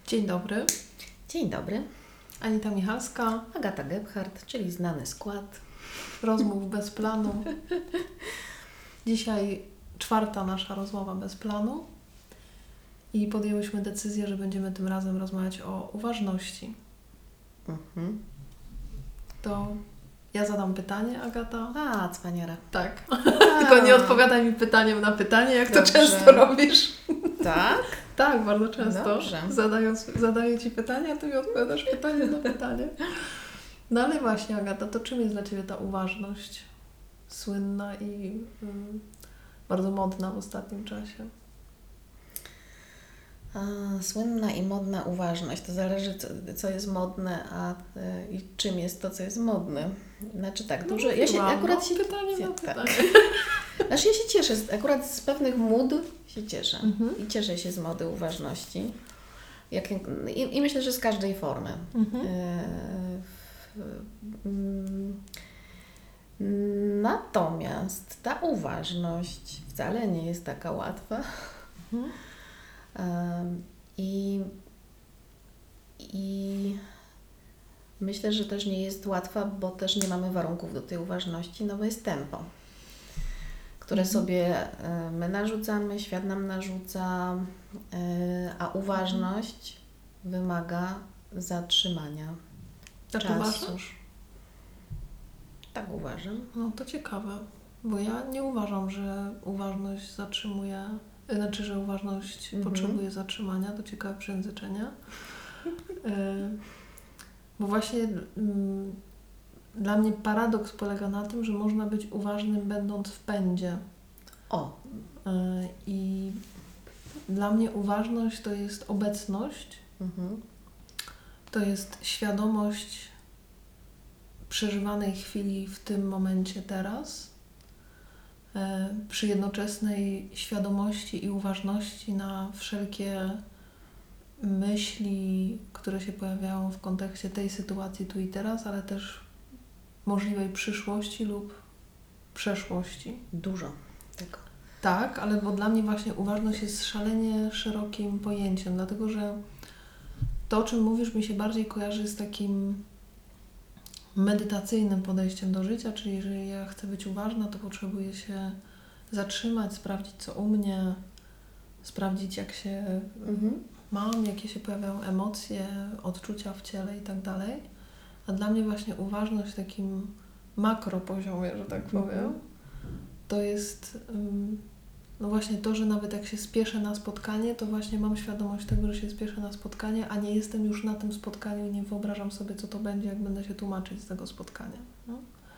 Dzień dobry. Dzień dobry. Anita Michalska. Agata Gebhardt, czyli znany skład. Rozmów bez planu. Dzisiaj 4. nasza rozmowa bez planu. I podjęłyśmy decyzję, że będziemy tym razem rozmawiać o uważności. To ja zadam pytanie, Agata. Cwaniara. Tak. Tylko nie odpowiadaj mi pytaniem na pytanie, jak Dobrze. to często robisz. Tak? Tak, bardzo często. Dobrze. Zadaję Ci pytanie, a Ty mi odpowiadasz pytanie na pytanie. No ale właśnie, Agata, to czym jest dla Ciebie ta uważność? Słynna i bardzo modna w ostatnim czasie. Słynna i modna uważność. To zależy, co jest modne, i czym jest to, co jest modne. Znaczy tak, dużo... Pytanie na pytanie. Znaczy ja się cieszę, akurat z pewnych mód się cieszę. I cieszę się z mody uważności. I myślę, że z każdej formy. Natomiast ta uważność wcale nie jest taka łatwa. I myślę, że też nie jest łatwa, bo też nie mamy warunków do tej uważności, no bo jest tempo, które sobie my narzucamy, świat nam narzuca, a uważność wymaga zatrzymania Tak czasu. uważasz? Tak uważam. No to ciekawe, bo ja nie uważam, że uważność zatrzymuje, że uważność potrzebuje zatrzymania, to ciekawe przejęzyczenie. Bo właśnie dla mnie paradoks polega na tym, że można być uważnym będąc w pędzie. I dla mnie uważność to jest obecność, to jest świadomość przeżywanej chwili w tym momencie teraz, przy jednoczesnej świadomości i uważności na wszelkie myśli, które się pojawiają w kontekście tej sytuacji tu i teraz, ale też możliwej przyszłości lub przeszłości. Dużo tego. Tak, ale bo dla mnie właśnie uważność jest szalenie szerokim pojęciem, dlatego że to, o czym mówisz, mi się bardziej kojarzy z takim medytacyjnym podejściem do życia, czyli jeżeli ja chcę być uważna, to potrzebuję się zatrzymać, sprawdzić co u mnie, sprawdzić jak się mam, jakie się pojawiają emocje, odczucia w ciele i tak dalej. A dla mnie właśnie uważność w takim makropoziomie, że tak powiem, to jest no właśnie to, że nawet jak się spieszę na spotkanie, to właśnie mam świadomość tego, że się spieszę na spotkanie, a nie jestem już na tym spotkaniu i nie wyobrażam sobie, co to będzie, jak będę się tłumaczyć z tego spotkania. No?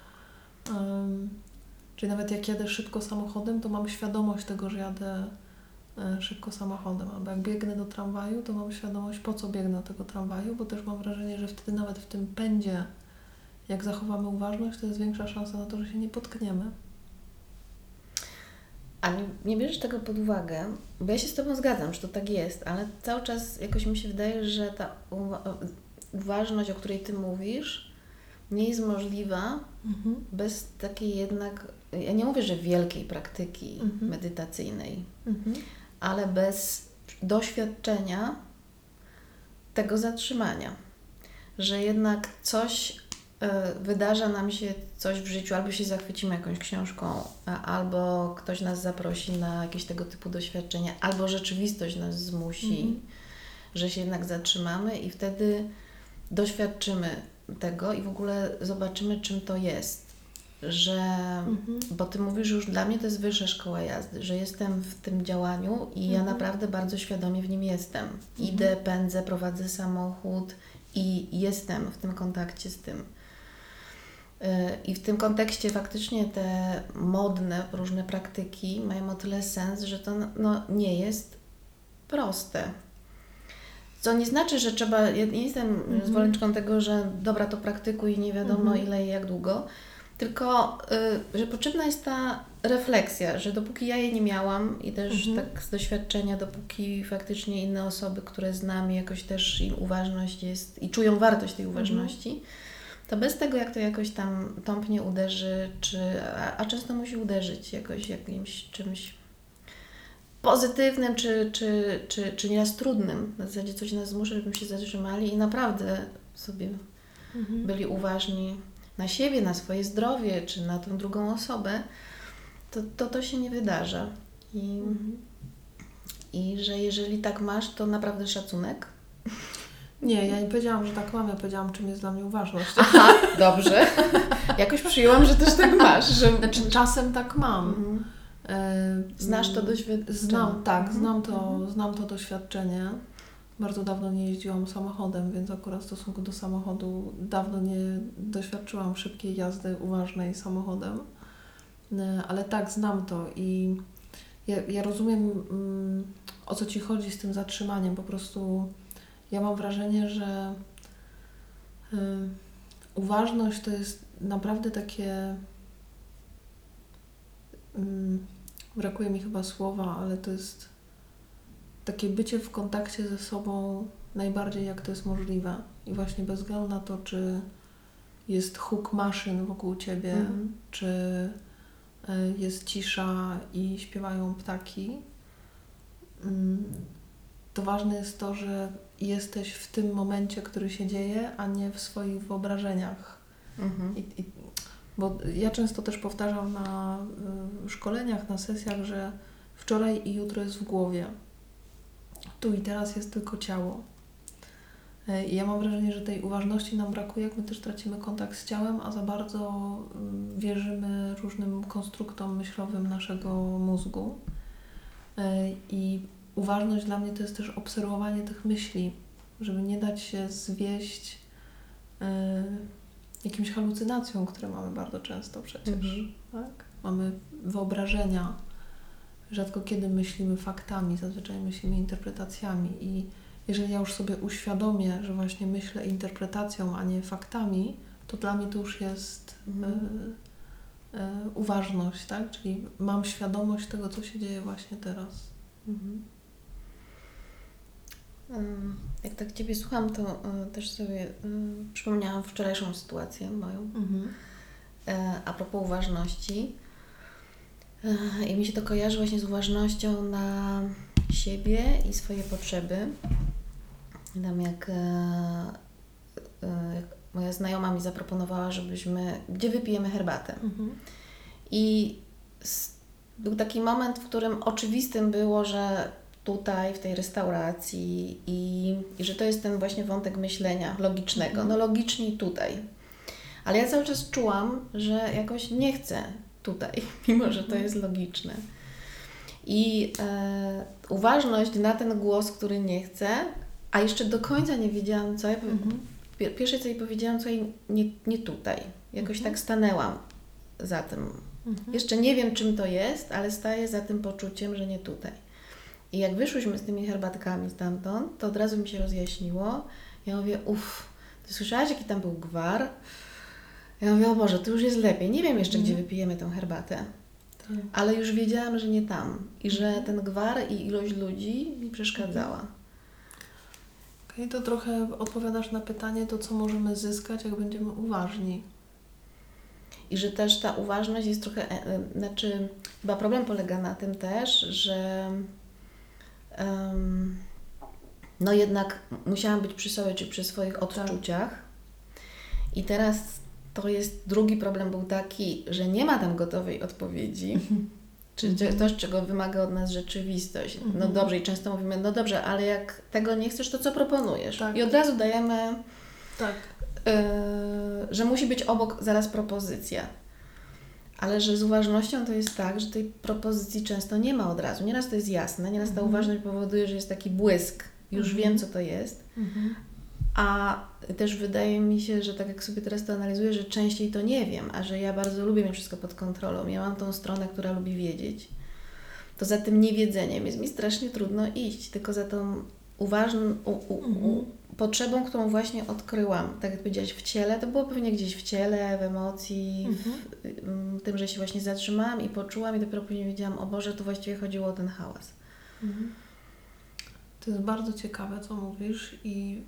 Czyli nawet jak jadę szybko samochodem, to mam świadomość tego, że jadę szybko samochodem. Albo jak biegnę do tramwaju, to mam świadomość, po co biegnę do tego tramwaju, bo też mam wrażenie, że wtedy nawet w tym pędzie, jak zachowamy uważność, to jest większa szansa na to, że się nie potkniemy. A nie bierzesz tego pod uwagę, bo ja się z Tobą zgadzam, że to tak jest, ale cały czas jakoś mi się wydaje, że ta uważność, o której Ty mówisz, nie jest możliwa bez takiej jednak, ja nie mówię, że wielkiej praktyki medytacyjnej, ale bez doświadczenia tego zatrzymania, że jednak wydarza nam się coś w życiu, albo się zachwycimy jakąś książką, albo ktoś nas zaprosi na jakieś tego typu doświadczenia, albo rzeczywistość nas zmusi, że się jednak zatrzymamy i wtedy doświadczymy tego i w ogóle zobaczymy, czym to jest. Bo Ty mówisz, że już dla mnie to jest wyższa szkoła jazdy, że jestem w tym działaniu i ja naprawdę bardzo świadomie w nim jestem. Idę, pędzę, prowadzę samochód i jestem w tym kontakcie z tym. I w tym kontekście faktycznie te modne różne praktyki mają o tyle sens, że to nie jest proste. Co nie znaczy, że trzeba, ja nie jestem zwolenniczką tego, że dobra, to praktykuj nie wiadomo ile i jak długo, tylko że potrzebna jest ta refleksja, że dopóki ja jej nie miałam i też tak z doświadczenia, dopóki faktycznie inne osoby, które znam, jakoś też im uważność jest i czują wartość tej uważności, to bez tego, jak to jakoś tam tąpnie uderzy, a często musi uderzyć jakoś jakimś czymś pozytywnym, czy nieraz trudnym. Na zasadzie coś nas zmusza, żebyśmy się zatrzymali i naprawdę sobie byli uważni na siebie, na swoje zdrowie, czy na tą drugą osobę, to się nie wydarza. I że jeżeli tak masz, to naprawdę szacunek. Nie, ja nie powiedziałam, że tak mam, ja powiedziałam, czym jest dla mnie uważność. Aha, dobrze. Jakoś przyjęłam, że też tak masz. Że... Znaczy czasem tak mam. Znasz to doświadczenie? Znam to doświadczenie. Bardzo dawno nie jeździłam samochodem, więc akurat w stosunku do samochodu dawno nie doświadczyłam szybkiej jazdy uważnej samochodem. Ale tak, znam to i ja rozumiem, o co Ci chodzi z tym zatrzymaniem. Po prostu ja mam wrażenie, że uważność to jest naprawdę takie... brakuje mi chyba słowa, ale to jest takie bycie w kontakcie ze sobą najbardziej jak to jest możliwe. I właśnie bez względu na to, czy jest huk maszyn wokół Ciebie, czy jest cisza i śpiewają ptaki, to ważne jest to, że jesteś w tym momencie, który się dzieje, a nie w swoich wyobrażeniach. Bo ja często też powtarzam na szkoleniach, na sesjach, że wczoraj i jutro jest w głowie. Tu i teraz jest tylko ciało. I ja mam wrażenie, że tej uważności nam brakuje, jak my też tracimy kontakt z ciałem, a za bardzo wierzymy różnym konstruktom myślowym naszego mózgu. I uważność dla mnie to jest też obserwowanie tych myśli, żeby nie dać się zwieść jakimś halucynacjom, które mamy bardzo często przecież. Tak? Mamy wyobrażenia. Rzadko kiedy myślimy faktami, zazwyczaj myślimy interpretacjami. I jeżeli ja już sobie uświadomię, że właśnie myślę interpretacją, a nie faktami, to dla mnie to już jest uważność, tak? Czyli mam świadomość tego, co się dzieje właśnie teraz. Jak tak Ciebie słucham, to też sobie przypomniałam wczorajszą sytuację moją a propos uważności. I mi się to kojarzy właśnie z uważnością na siebie i swoje potrzeby. Tam jak moja znajoma mi zaproponowała, gdzie wypijemy herbatę. I był taki moment, w którym oczywistym było, że tutaj, w tej restauracji i że to jest ten właśnie wątek myślenia logicznego. No logicznie tutaj. Ale ja cały czas czułam, że jakoś nie chcę tutaj, mimo że to jest logiczne. I uważność na ten głos, który nie chcę, a jeszcze do końca nie wiedziałam co. Pierwsze co jej powiedziałam, co jej nie tutaj. Jakoś tak stanęłam za tym. Jeszcze nie wiem czym to jest, ale staję za tym poczuciem, że nie tutaj. I jak wyszłyśmy z tymi herbatkami stamtąd, to od razu mi się rozjaśniło. Ja mówię, ty słyszałaś jaki tam był gwar? Ja mówię, o Boże, to już jest lepiej. Nie wiem jeszcze, gdzie wypijemy tę herbatę. Ale już wiedziałam, że nie tam. I że ten gwar i ilość ludzi mi przeszkadzała. Okej, to trochę odpowiadasz na pytanie, to co możemy zyskać, jak będziemy uważni. I że też ta uważność jest trochę, chyba problem polega na tym też, że no jednak musiałam być przy sobie, czy przy swoich odczuciach. I teraz to jest, drugi problem był taki, że nie ma tam gotowej odpowiedzi, czy coś, czego wymaga od nas rzeczywistość. No dobrze, i często mówimy, no dobrze, ale jak tego nie chcesz, to co proponujesz? Tak. I od razu dajemy, że musi być obok zaraz propozycja. Ale że z uważnością to jest tak, że tej propozycji często nie ma od razu. Nieraz to jest jasne, nieraz ta uważność powoduje, że jest taki błysk. Już wiem, co to jest. A też wydaje mi się, że tak jak sobie teraz to analizuję, że częściej to nie wiem, a że ja bardzo lubię mieć wszystko pod kontrolą. Ja mam tą stronę, która lubi wiedzieć. To za tym niewiedzeniem jest mi strasznie trudno iść, tylko za tą uważną potrzebą, którą właśnie odkryłam. Tak jak powiedziałaś, w ciele, to było pewnie gdzieś w ciele, w emocji, w tym, że się właśnie zatrzymałam i poczułam i dopiero później wiedziałam, o Boże, tu właściwie chodziło o ten hałas. To jest bardzo ciekawe, co mówisz i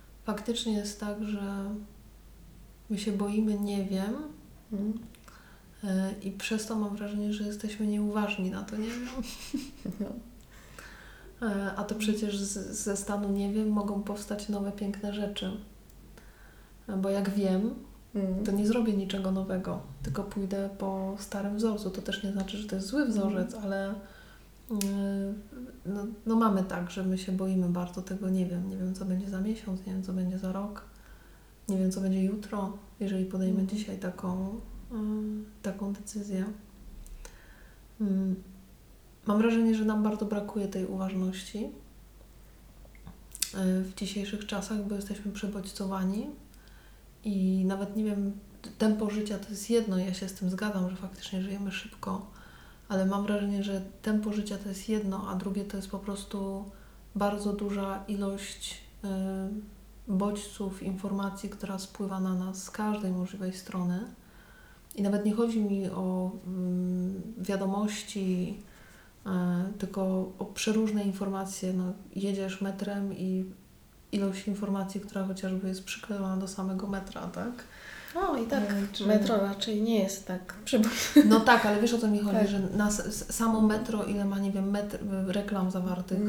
faktycznie jest tak, że my się boimy nie wiem, I przez to mam wrażenie, że jesteśmy nieuważni na to, nie wiem. No. A to przecież ze stanu nie wiem mogą powstać nowe, piękne rzeczy. Bo jak wiem, to nie zrobię niczego nowego, tylko pójdę po starym wzorcu. To też nie znaczy, że to jest zły wzorzec, ale no mamy tak, że my się boimy bardzo tego, nie wiem co będzie za miesiąc, nie wiem co będzie za rok, nie wiem co będzie jutro, jeżeli podejmę dzisiaj taką decyzję. Mam wrażenie, że nam bardzo brakuje tej uważności w dzisiejszych czasach, bo jesteśmy przebodźcowani i nawet nie wiem, tempo życia to jest jedno, ja się z tym zgadzam, że faktycznie żyjemy szybko, ale mam wrażenie, że tempo życia to jest jedno, a drugie to jest po prostu bardzo duża ilość bodźców, informacji, która spływa na nas z każdej możliwej strony. I nawet nie chodzi mi o wiadomości, tylko o przeróżne informacje. No, jedziesz metrem i ilość informacji, która chociażby jest przyklejona do samego metra, tak? No i tak, metro raczej nie jest tak No tak, ale wiesz o co mi chodzi, że samo metro, ile ma, nie wiem, reklam zawartych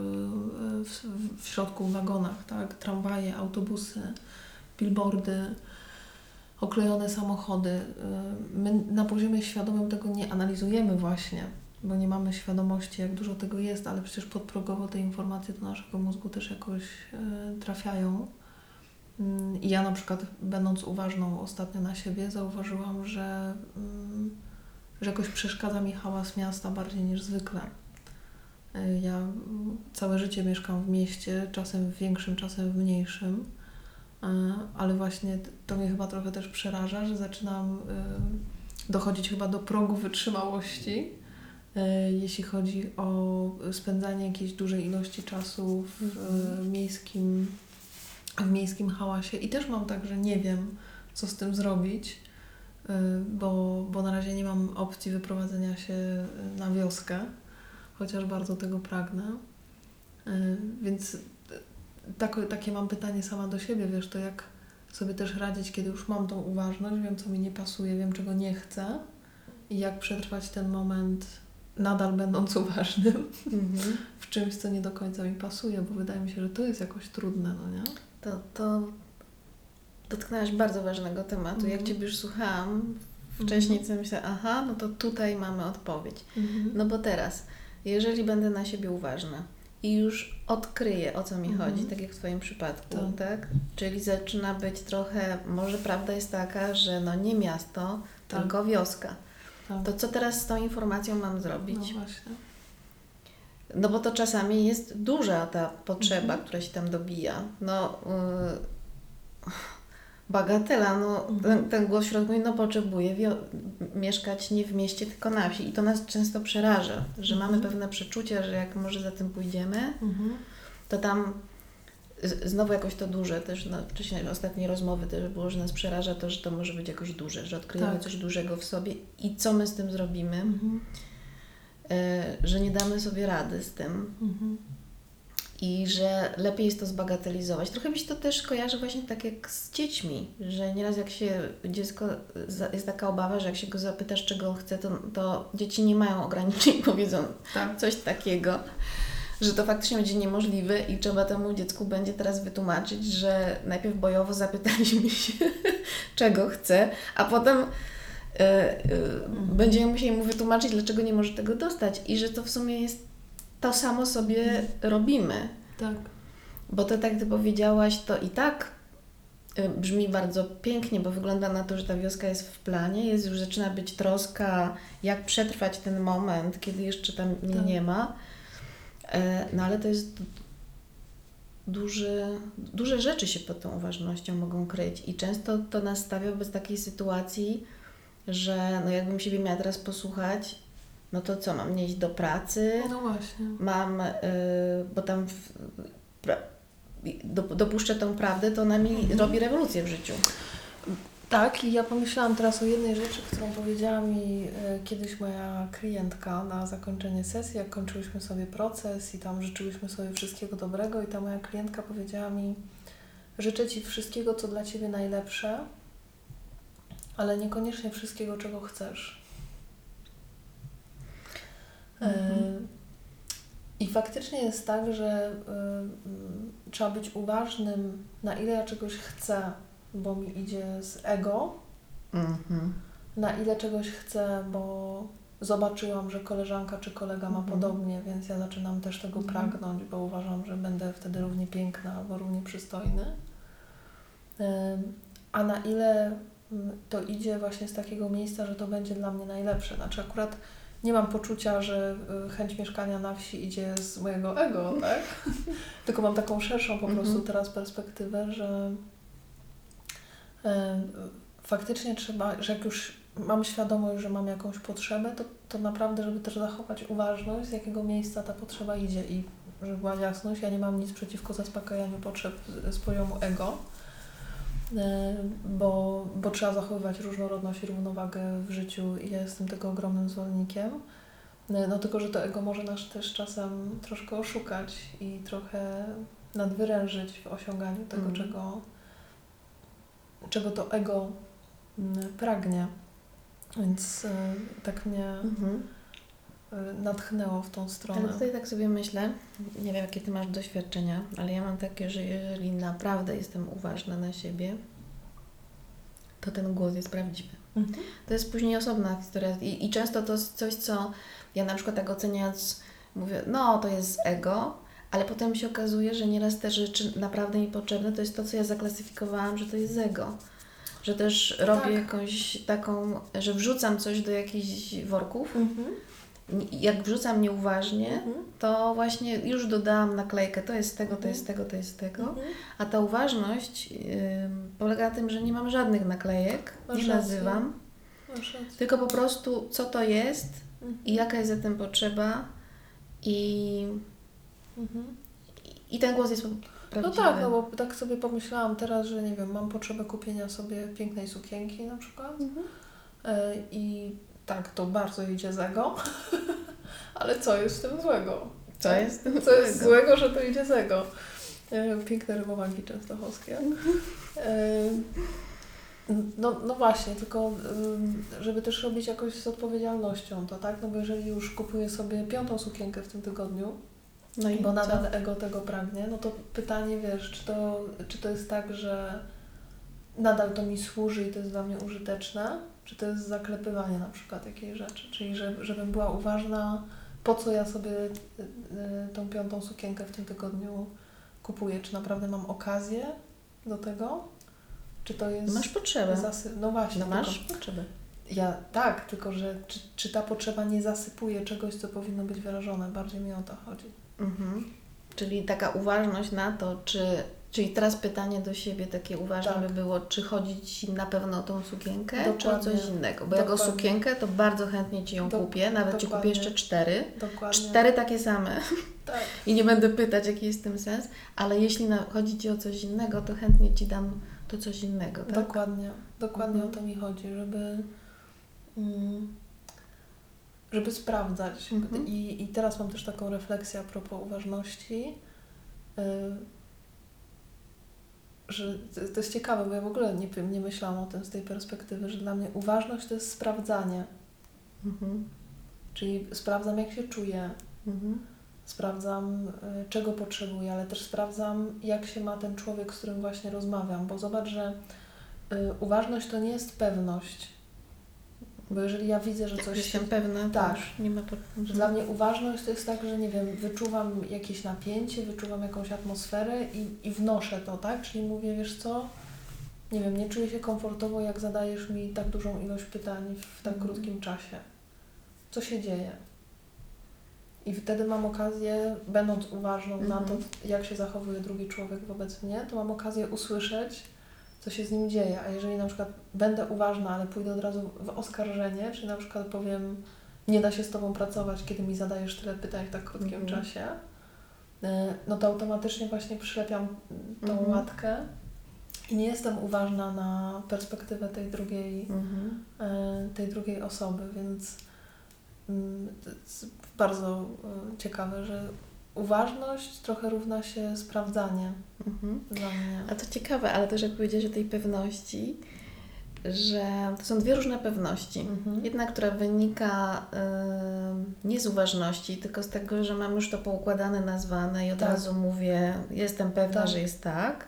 w środku w wagonach, tak? Tramwaje, autobusy, billboardy, oklejone samochody. My na poziomie świadomym tego nie analizujemy właśnie, bo nie mamy świadomości, jak dużo tego jest, ale przecież podprogowo te informacje do naszego mózgu też jakoś trafiają. I ja na przykład, będąc uważną ostatnio na siebie, zauważyłam, że jakoś przeszkadza mi hałas miasta bardziej niż zwykle. Ja całe życie mieszkam w mieście, czasem w większym, czasem w mniejszym, ale właśnie to mnie chyba trochę też przeraża, że zaczynam dochodzić chyba do progu wytrzymałości, jeśli chodzi o spędzanie jakiejś dużej ilości czasu w miejskim hałasie. I też mam tak, że nie wiem, co z tym zrobić, bo na razie nie mam opcji wyprowadzenia się na wioskę, chociaż bardzo tego pragnę. Więc takie mam pytanie sama do siebie, wiesz, to jak sobie też radzić, kiedy już mam tą uważność, wiem, co mi nie pasuje, wiem, czego nie chcę i jak przetrwać ten moment, nadal będąc uważnym, w czymś, co nie do końca mi pasuje, bo wydaje mi się, że to jest jakoś trudne, no nie? To dotknęłaś bardzo ważnego tematu. Jak Ciebie już słuchałam wcześniej, to myślałam, aha, no to tutaj mamy odpowiedź. No bo teraz, jeżeli będę na siebie uważna i już odkryję, o co mi chodzi, tak jak w Twoim przypadku, tak? Czyli zaczyna być trochę, może prawda jest taka, że no nie miasto, tylko wioska. To co teraz z tą informacją mam zrobić? No właśnie. No bo to czasami jest duża ta potrzeba, która się tam dobija. No bagatela, no ten głos w środku mówi, no potrzebuję mieszkać nie w mieście, tylko na wsi. I to nas często przeraża, że mamy pewne przeczucia, że jak może za tym pójdziemy, to tam znowu jakoś to duże, też wcześniej ostatniej rozmowy też było, że nas przeraża to, że to może być jakoś duże, że odkryjemy coś dużego w sobie i co my z tym zrobimy, że nie damy sobie rady z tym i że lepiej jest to zbagatelizować. Trochę mi się to też kojarzy właśnie tak jak z dziećmi, że nieraz jak się dziecko, jest taka obawa, że jak się go zapytasz, czego chce, to dzieci nie mają ograniczeń, powiedzą coś takiego, że to faktycznie będzie niemożliwe i trzeba temu dziecku będzie teraz wytłumaczyć, że najpierw bojowo zapytaliśmy się, czego chce, a potem będziemy musieli mu wytłumaczyć, dlaczego nie może tego dostać i że to w sumie jest to samo sobie robimy. Tak. Bo to tak, Ty powiedziałaś, to i tak brzmi bardzo pięknie, bo wygląda na to, że ta wioska jest w planie, już zaczyna być troska, jak przetrwać ten moment, kiedy jeszcze tam nie ma. No ale to jest duże rzeczy się pod tą uważnością mogą kryć i często to nas stawia wobec takiej sytuacji, że no jakbym siebie miała teraz posłuchać, no to co, mam nie iść do pracy? No właśnie. Mam, bo tam dopuszczę tą prawdę, to ona mi robi rewolucję w życiu. Tak, i ja pomyślałam teraz o jednej rzeczy, którą powiedziała mi kiedyś moja klientka na zakończenie sesji, jak kończyłyśmy sobie proces i tam życzyłyśmy sobie wszystkiego dobrego i ta moja klientka powiedziała mi: życzę Ci wszystkiego, co dla Ciebie najlepsze, ale niekoniecznie wszystkiego, czego chcesz. I faktycznie jest tak, że trzeba być uważnym, na ile ja czegoś chcę, bo mi idzie z ego, na ile czegoś chcę, bo zobaczyłam, że koleżanka czy kolega ma podobnie, więc ja zaczynam też tego pragnąć, bo uważam, że będę wtedy równie piękna albo równie przystojny. A na ile to idzie właśnie z takiego miejsca, że to będzie dla mnie najlepsze. Znaczy akurat nie mam poczucia, że chęć mieszkania na wsi idzie z mojego ego, tak? Tylko mam taką szerszą po prostu teraz perspektywę, że faktycznie trzeba, że jak już mam świadomość, że mam jakąś potrzebę, to naprawdę, żeby też zachować uważność, z jakiego miejsca ta potrzeba idzie i żeby była jasność, ja nie mam nic przeciwko zaspokajaniu potrzeb z poziomu ego, bo trzeba zachowywać różnorodność i równowagę w życiu i ja jestem tego ogromnym zwolennikiem. No tylko, że to ego może nas też czasem troszkę oszukać i trochę nadwyrężyć w osiąganiu tego, czego to ego pragnie. Więc tak mnie natchnęło w tą stronę. Ale tutaj tak sobie myślę, nie wiem jakie Ty masz doświadczenia, ale ja mam takie, że jeżeli naprawdę jestem uważna na siebie, to ten głos jest prawdziwy. To jest później osobna historia i często to jest coś, co ja na przykład tak oceniając mówię, no to jest ego, ale potem się okazuje, że nieraz te rzeczy naprawdę mi potrzebne to jest to, co ja zaklasyfikowałam, że to jest ego. Że też robię jakąś taką, że wrzucam coś do jakichś worków. Jak wrzucam nieuważnie, to właśnie już dodałam naklejkę, to jest tego, to jest tego, to jest tego. A ta uważność polega na tym, że nie mam żadnych naklejek, nie nazywam, tylko po prostu co to jest i jaka jest za tym potrzeba i ten głos jest prawdziwy. No tak, no bo tak sobie pomyślałam teraz, że nie wiem, mam potrzebę kupienia sobie pięknej sukienki na przykład i tak, to bardzo idzie z ego, ale co jest w tym złego? Co jest złego, że to idzie z ego? Piękne rymowanki częstochowskie. No właśnie, tylko żeby też robić jakoś z odpowiedzialnością to, tak? No bo jeżeli już kupuję sobie 5. sukienkę w tym tygodniu, no i bo nadal ego tego pragnie, no to pytanie, wiesz, czy to jest tak, że nadal to mi służy i to jest dla mnie użyteczne, czy to jest zaklepywanie na przykład jakiejś rzeczy, czyli żebym była uważna, po co ja sobie tą 5. sukienkę w tym tygodniu kupuję, czy naprawdę mam okazję do tego, czy to jest... Masz potrzebę. No właśnie. No masz potrzebę. Ja tak, tylko że czy ta potrzeba nie zasypuje czegoś, co powinno być wyrażone, bardziej mi o to chodzi. Czyli taka uważność na to, czyli teraz pytanie do siebie takie uważne by było, czy chodzi Ci na pewno o tą sukienkę, czy o coś innego? Bo jak o sukienkę, to bardzo chętnie Ci ją kupię, nawet Ci kupię jeszcze 4. Dokładnie. 4 takie same. Tak. I nie będę pytać, jaki jest w tym sens, ale jeśli chodzi Ci o coś innego, to chętnie Ci dam to coś innego. Tak? Dokładnie o to mi chodzi, żeby sprawdzać. I teraz mam też taką refleksję a propos uważności, że to jest ciekawe, bo ja w ogóle nie myślałam o tym z tej perspektywy, że dla mnie uważność to jest sprawdzanie. Czyli sprawdzam, jak się czuję, sprawdzam, czego potrzebuję, ale też sprawdzam, jak się ma ten człowiek, z którym właśnie rozmawiam, bo zobacz, że uważność to nie jest pewność. Bo jeżeli ja widzę, że coś... Jestem pewna, tak, nie ma... Dla mnie uważność to jest tak, że nie wiem, wyczuwam jakieś napięcie, wyczuwam jakąś atmosferę i wnoszę to, tak? Czyli mówię, wiesz co, nie wiem, nie czuję się komfortowo, jak zadajesz mi tak dużą ilość pytań w tak krótkim czasie. Co się dzieje? I wtedy mam okazję, będąc uważną na to, jak się zachowuje drugi człowiek wobec mnie, to mam okazję usłyszeć, co się z nim dzieje. A jeżeli na przykład będę uważna, ale pójdę od razu w oskarżenie, czy na przykład powiem, nie da się z Tobą pracować, kiedy mi zadajesz tyle pytań w tak krótkim czasie, no to automatycznie właśnie przylepiam tą łatkę i nie jestem uważna na perspektywę tej drugiej osoby, więc to jest bardzo ciekawe, że uważność trochę równa się sprawdzanie dla mnie. A to ciekawe, ale też jak powiedziałeś o tej pewności, że to są dwie różne pewności. Jedna, która wynika nie z uważności, tylko z tego, że mam już to poukładane, nazwane i od razu mówię, jestem pewna, że jest tak.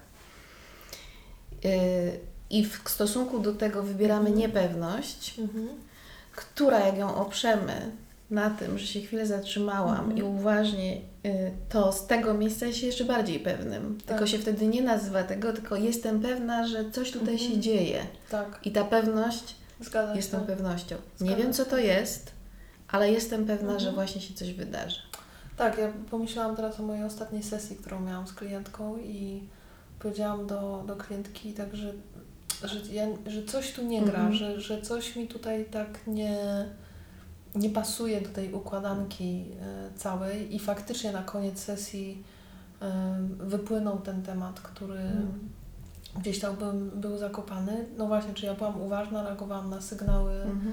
I w stosunku do tego wybieramy niepewność, która jak ją oprzemy na tym, że się chwilę zatrzymałam i uważnie, to z tego miejsca się jeszcze bardziej pewnym. Tylko się wtedy nie nazywa tego, tylko jestem pewna, że coś tutaj się dzieje. Tak. I ta pewność jest tą pewnością. Nie wiem, co to jest, ale jestem pewna, że właśnie się coś wydarzy. Tak, ja pomyślałam teraz o mojej ostatniej sesji, którą miałam z klientką i powiedziałam do klientki tak, że coś tu nie gra, że coś mi tutaj tak nie pasuje do tej układanki całej i faktycznie na koniec sesji wypłynął ten temat, który gdzieś tam był zakopany. No właśnie, czy ja byłam uważna, reagowałam na sygnały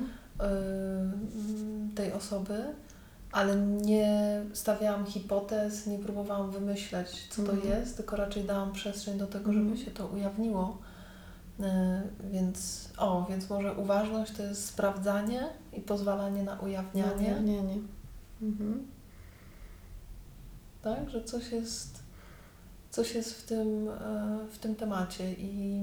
tej osoby, ale nie stawiałam hipotez, nie próbowałam wymyśleć, co to jest, tylko raczej dałam przestrzeń do tego, żeby się to ujawniło. Więc może uważność to jest sprawdzanie i pozwalanie na ujawnianie. Tak, że coś jest w tym temacie i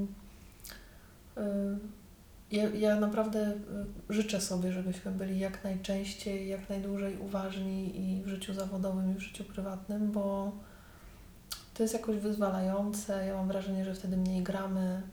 ja naprawdę życzę sobie, żebyśmy byli jak najczęściej, jak najdłużej uważni i w życiu zawodowym, i w życiu prywatnym, bo to jest jakoś wyzwalające. Ja mam wrażenie, że wtedy mniej gramy.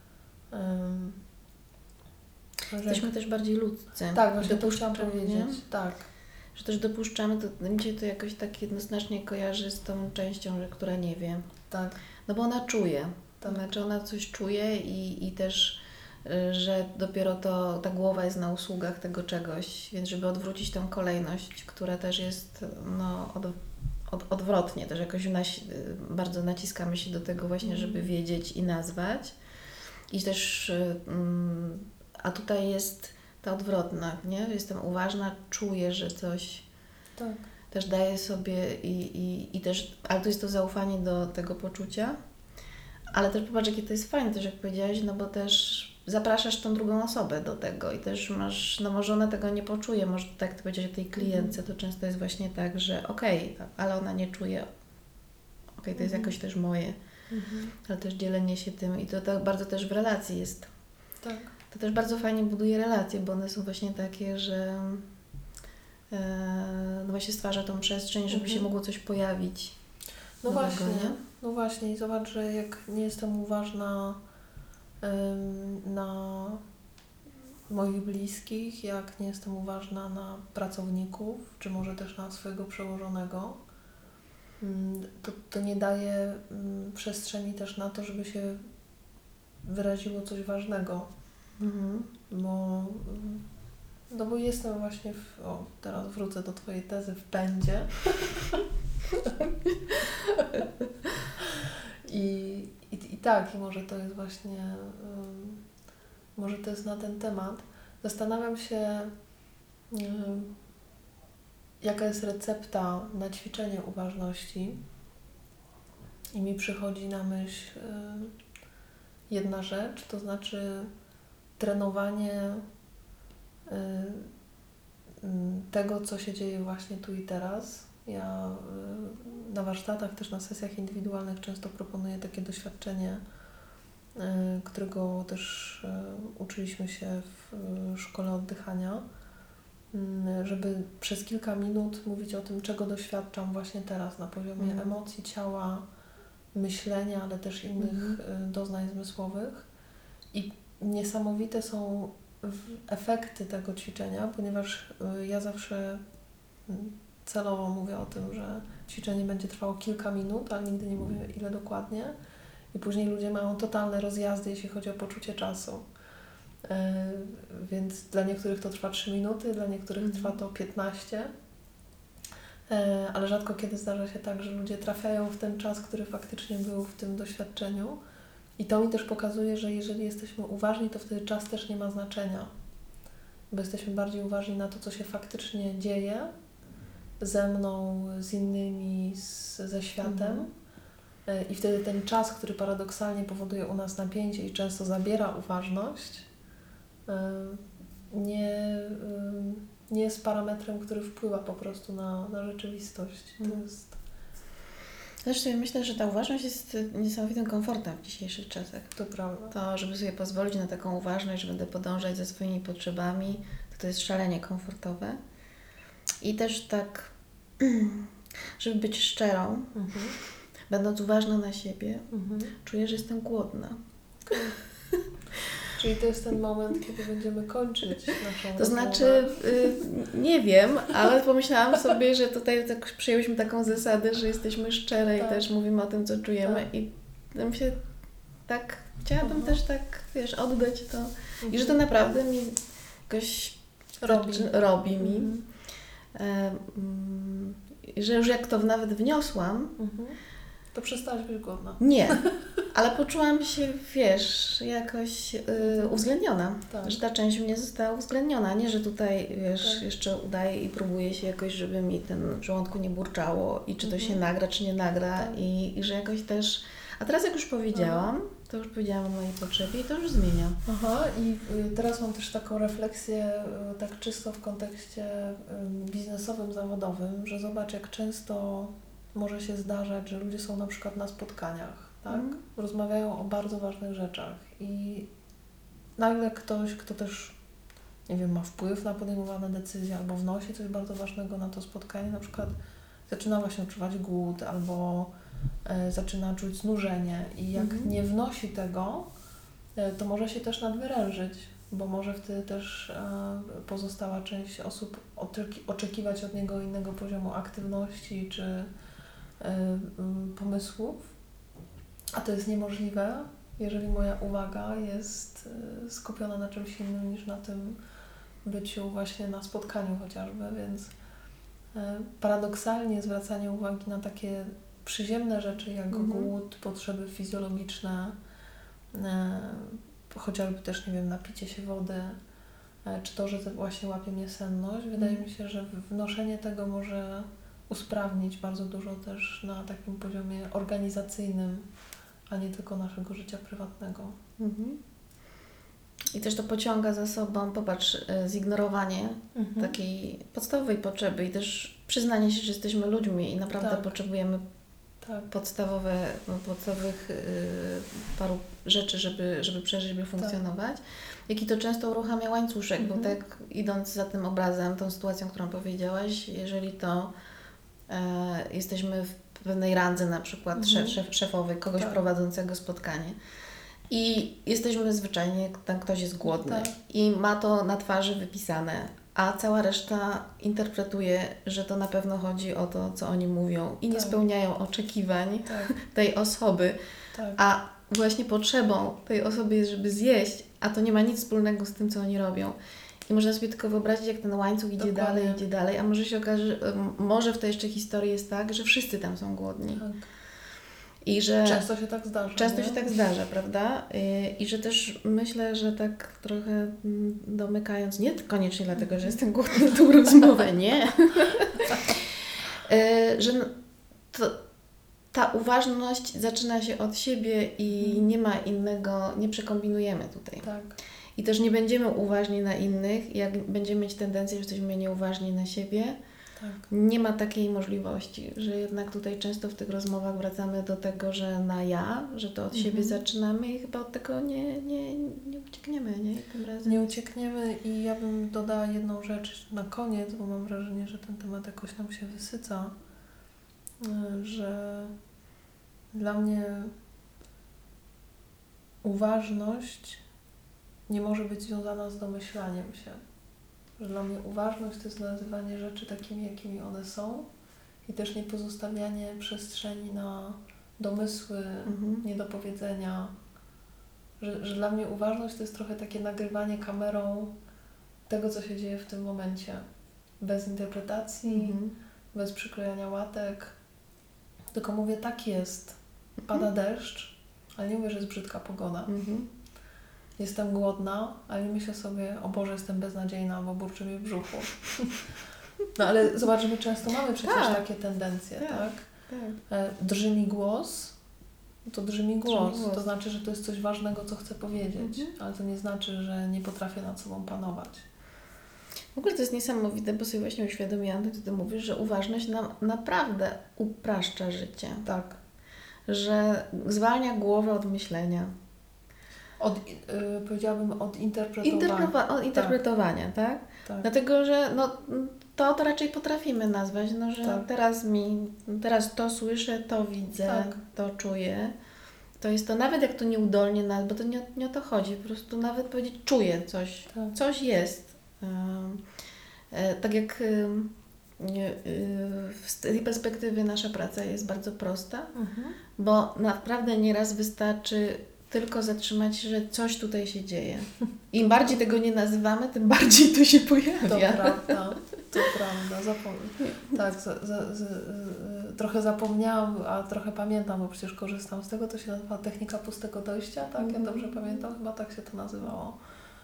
Jesteśmy też bardziej ludzcy. Tak, właśnie to chciałam powiedzieć. Tak. Że też dopuszczamy, to mi się to jakoś tak jednoznacznie kojarzy z tą częścią, która nie wie. Tak. No bo ona czuje. Tak. Znaczy ona coś czuje i też, że dopiero ta głowa jest na usługach tego czegoś, więc żeby odwrócić tą kolejność, która też jest odwrotnie, też jakoś bardzo naciskamy się do tego właśnie, żeby wiedzieć i nazwać. I też, a tutaj jest ta odwrotna, nie? Jestem uważna, czuję, że coś też daję sobie i też, ale to jest to zaufanie do tego poczucia. Ale też popatrz, jakie to jest fajne, też jak powiedziałaś, no bo też zapraszasz tą drugą osobę do tego i też masz, no może ona tego nie poczuje, może tak jak ty powiedziałaś o tej klientce, to często jest właśnie tak, że okej, ale ona nie czuje, to jest jakoś też moje, ale też dzielenie się tym i to tak bardzo też w relacji jest. Tak. To też bardzo fajnie buduje relacje, bo one są właśnie takie, że no właśnie stwarza tą przestrzeń, żeby się mogło coś pojawić. No nowego, właśnie, nie? no właśnie i zobacz, że jak nie jestem uważna na moich bliskich, jak nie jestem uważna na pracowników, czy może też na swojego przełożonego, to nie daje przestrzeni też na to, żeby się wyraziło coś ważnego. Bo jestem właśnie teraz wrócę do twojej tezy, w pędzie. I tak, i może to jest właśnie, może to jest na ten temat. Zastanawiam się, jaka jest recepta na ćwiczenie uważności i mi przychodzi na myśl jedna rzecz, to znaczy trenowanie tego, co się dzieje właśnie tu i teraz. Ja na warsztatach, też na sesjach indywidualnych często proponuję takie doświadczenie, którego też uczyliśmy się w szkole oddychania, żeby przez kilka minut mówić o tym, czego doświadczam właśnie teraz na poziomie emocji, ciała, myślenia, ale też innych doznań zmysłowych. I niesamowite są efekty tego ćwiczenia, ponieważ ja zawsze celowo mówię o tym, że ćwiczenie będzie trwało kilka minut, ale nigdy nie mówię ile dokładnie. I później ludzie mają totalne rozjazdy, jeśli chodzi o poczucie czasu. Więc dla niektórych to trwa 3 minuty, dla niektórych trwa to 15. Ale rzadko kiedy zdarza się tak, że ludzie trafiają w ten czas, który faktycznie był w tym doświadczeniu. I to mi też pokazuje, że jeżeli jesteśmy uważni, to wtedy czas też nie ma znaczenia. Bo jesteśmy bardziej uważni na to, co się faktycznie dzieje ze mną, z innymi, ze światem. I wtedy ten czas, który paradoksalnie powoduje u nas napięcie i często zabiera uważność, nie jest parametrem, który wpływa po prostu na rzeczywistość. To jest... Zresztą ja myślę, że ta uważność jest niesamowitym komfortem w dzisiejszych czasach. To prawda. To, żeby sobie pozwolić na taką uważność, że będę podążać za swoimi potrzebami, to jest szalenie komfortowe. I też tak, żeby być szczerą, będąc uważna na siebie, czuję, że jestem głodna. Czyli to jest ten moment, kiedy będziemy kończyć naszą To znaczy, nie wiem, ale pomyślałam sobie, że tutaj tak przyjęłyśmy taką zasadę, że jesteśmy szczere i też mówimy o tym, co czujemy i bym się tak, chciałabym też tak, wiesz, oddać to i że to naprawdę mi jakoś robi mi. Że już jak to nawet wniosłam, to przestałaś być głodna. Nie, ale poczułam się, wiesz, jakoś uwzględniona, że ta część mnie została uwzględniona, nie, że tutaj, wiesz, jeszcze udaję i próbuję się jakoś, żeby mi ten w żołądku nie burczało i czy to się nagra, czy nie nagra i że jakoś też, a teraz jak już powiedziałam, to już powiedziałam o mojej potrzebie i to już zmienia. I teraz mam też taką refleksję tak czysto w kontekście biznesowym, zawodowym, że zobacz, jak często może się zdarzać, że ludzie są na przykład na spotkaniach, tak? Rozmawiają o bardzo ważnych rzeczach i nagle ktoś, kto też, nie wiem, ma wpływ na podejmowane decyzje albo wnosi coś bardzo ważnego na to spotkanie, na przykład zaczyna właśnie odczuwać głód albo zaczyna czuć znużenie i jak nie wnosi tego, to może się też nadwyrężyć, bo może wtedy też pozostała część osób oczekiwać od niego innego poziomu aktywności czy pomysłów, a to jest niemożliwe, jeżeli moja uwaga jest skupiona na czymś innym niż na tym byciu właśnie na spotkaniu chociażby, więc paradoksalnie zwracanie uwagi na takie przyziemne rzeczy jak głód, potrzeby fizjologiczne, chociażby też, nie wiem, napicie się wody, czy to, że właśnie łapie mnie senność, wydaje mi się, że wnoszenie tego może usprawnić bardzo dużo też na takim poziomie organizacyjnym, a nie tylko naszego życia prywatnego. I też to pociąga za sobą, popatrz, zignorowanie takiej podstawowej potrzeby i też przyznanie się, że jesteśmy ludźmi i naprawdę potrzebujemy podstawowych paru rzeczy, żeby przeżyć, żeby funkcjonować. Jaki to często uruchamia łańcuszek, bo tak idąc za tym obrazem, tą sytuacją, którą powiedziałaś, jeżeli to jesteśmy w pewnej randze, na przykład szefowej, kogoś prowadzącego spotkanie i jesteśmy zwyczajnie, tam ktoś jest głodny i ma to na twarzy wypisane, a cała reszta interpretuje, że to na pewno chodzi o to, co oni mówią i nie spełniają oczekiwań tej osoby, a właśnie potrzebą tej osoby jest, żeby zjeść, a to nie ma nic wspólnego z tym, co oni robią. I można sobie tylko wyobrazić, jak ten łańcuch idzie dalej, a może się okaże, może w tej jeszcze historii jest tak, że wszyscy tam są głodni. I że często się tak zdarza. Często się tak zdarza, prawda? I że też myślę, że tak trochę domykając, nie koniecznie dlatego, że jestem głodny tą rozmowę, nie. Że ta uważność zaczyna się od siebie i nie ma innego, nie przekombinujemy tutaj. I też nie będziemy uważni na innych, jak będziemy mieć tendencję, że jesteśmy nieuważni na siebie. Nie ma takiej możliwości, że jednak tutaj często w tych rozmowach wracamy do tego, że na ja, że to od siebie zaczynamy i chyba od tego nie uciekniemy, nie? Tym razem. Nie uciekniemy i ja bym dodała jedną rzecz na koniec, bo mam wrażenie, że ten temat jakoś nam się wysyca, że dla mnie uważność nie może być związana z domyślaniem się. Że dla mnie uważność to jest nazywanie rzeczy takimi, jakimi one są i też nie pozostawianie przestrzeni na domysły, niedopowiedzenia. Że dla mnie uważność to jest trochę takie nagrywanie kamerą tego, co się dzieje w tym momencie. Bez interpretacji, bez przyklejania łatek. Tylko mówię, tak jest. Pada deszcz, ale nie mówię, że jest brzydka pogoda. Jestem głodna, ale nie myślę sobie, o Boże, jestem beznadziejna, bo burczy mi w brzuchu. No ale zobacz, że my często mamy przecież takie tendencje, tak? Drży mi głos, to drży mi głos. To znaczy, że to jest coś ważnego, co chcę powiedzieć, ale to nie znaczy, że nie potrafię nad sobą panować. W ogóle to jest niesamowite, bo sobie właśnie uświadomiłam, to ty mówisz, że uważność nam naprawdę upraszcza życie. Tak. Że zwalnia głowę od myślenia. Powiedziałabym od interpretowania. Od interpretowania, tak? Tak. Dlatego, że to raczej potrafimy nazwać, że teraz to słyszę, to widzę, to czuję. To jest to, nawet jak to nieudolnie, bo to nie o to chodzi, po prostu nawet powiedzieć czuję coś, coś jest. Tak jak z tej perspektywy nasza praca jest bardzo prosta, bo naprawdę nieraz wystarczy tylko zatrzymać się, że coś tutaj się dzieje. Im bardziej tego nie nazywamy, tym bardziej to się pojawia. To prawda. Trochę zapomniałam, a trochę pamiętam, bo przecież korzystam z tego. To się nazywa technika pustego dojścia, tak? Ja dobrze pamiętam, chyba tak się to nazywało.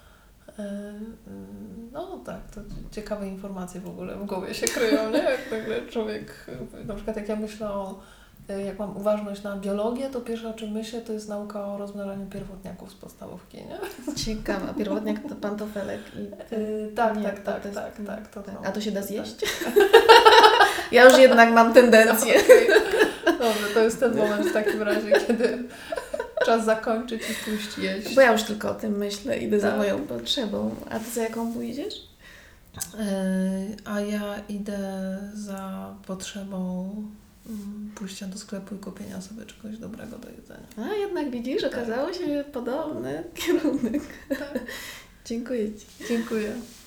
No tak, to ciekawe informacje w ogóle w głowie się kryją, nie? Jak nagle człowiek, na przykład jak ja myślę jak mam uważność na biologię, to pierwsze o czym myślę, to jest nauka o rozmnażaniu pierwotniaków z podstawówki, nie? Ciekawe, pierwotniak to pantofelek i... Tak. A to się da zjeść? Ja już jednak mam tendencję. Dobrze, to jest ten moment w takim razie, kiedy czas zakończyć i pójść jeść. Bo ja już tylko o tym myślę, idę za moją potrzebą. A ty za jaką pójdziesz? A ja idę za potrzebą pójścia do sklepu i kupienia sobie czegoś dobrego do jedzenia. A jednak widzisz, okazało się podobny kierunek. Tak. Dziękuję Ci. Dziękuję.